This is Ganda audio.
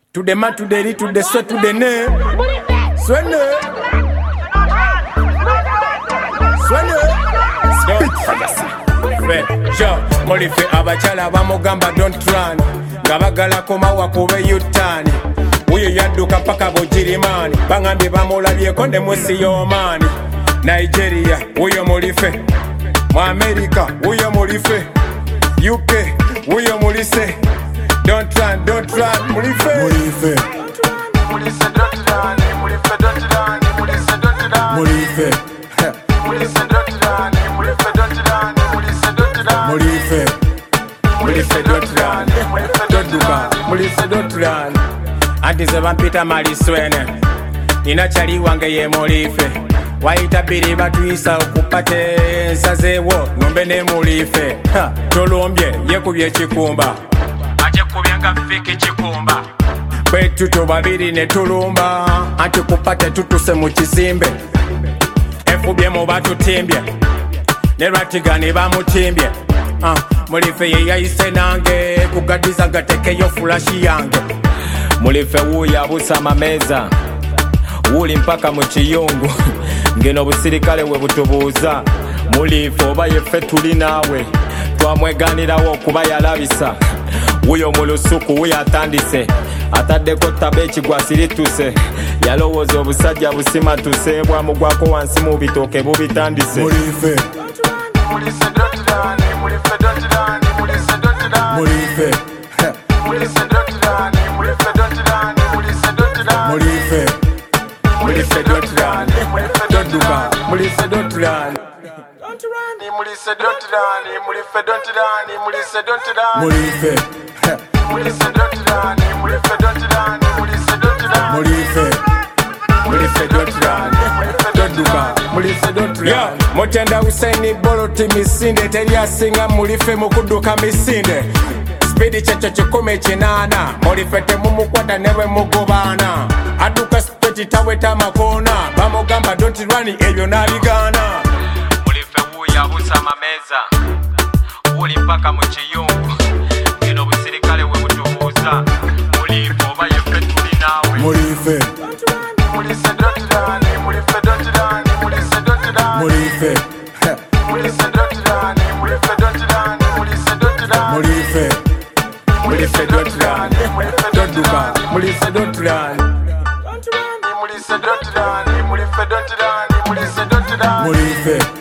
To the man, to the ri, to the sweat, to the ne. Swene. Speak for yourself. Sure, Molife abachala bamugamba don't run. Gabagala komawa kube yutani. Uyo yaduka paka bojirimani. Bangambi bamulabyeko ne musi y'omaani. Nigeria, uyo Molife. Mu America, uyo Molife. UK, uyo Molise. Don't run, Molife. Molife. Molise, don't run. Molife, don't run. Molise, don't run. Molife. Molise, don't run. Molife, don't run. Molise, don't run. Molife. Molife, don't run. Don't do bad. Molife, don't run. Antize bampita maliswene. Inachali wange ye Molife. Waita biri batuyisa okupate ensazeewo nombe ne Molife. Tolombye yekubye kikumba. Aje kubyenga fiki kikumba. Betuto babiri ne tulumba. Anti kupate tutuse mu kizimbe. Efubye mu batutimbye. Ne Ratigan bamutimbye. Molife ye yayise nange kugadiza gatekeyo fulashi yange. Molife wuya busama meza. Wuli mpaka mu kiyungu. Ngeno busirikale we butubuuza. Molife oba yeffe tuli naawe. Twamweganirawo kuba yalabisa. Wuyo mu lusuku wuyo atandise. Ataddeko ttaba ekigwa sirituse. Yalowooza obusajja busimatuse. Bwamugwako wansi mu bitooke bubitandise. Molife. Molise, don't run. Molife, don't run. Molise, don't run. Molife. Molise, don't run. Molife, don't run. Molise, don't run. Molife. Molife, don't run. Don't do bad. Molife, don't run. Molise, don't run. Molife, don't run. Molise, don't run. Molife. Molise, don't run. Molife, don't run. Molise, don't run. Molife. Molife, don't run. Don't do bad. Molife, don't run. Yeah, Motenda Hussein Boloti misinde. Teriasinga Molife mukuduka misinde. Speedy checho chikume chinana. Molife temumukwata newe mugobana. Aduka speti taweta makona. Bamugamba don't run ebyo nabigana. Molife wuya busama meza. Wuli mpaka mu kiyungu. Ngeno busirikale we butubuuza. Molife oba yeffe tuli naawe. Molife. Molise, don't run. Molife, don't run. Molise, don't run. Molife. Molise, don't run. Molife, don't run. Molise, don't run. Molife. Molife, don't run. Don't do bad. Molife, don't run. Molise, don't run. Molife, don't run. Molise, don't run. Molife.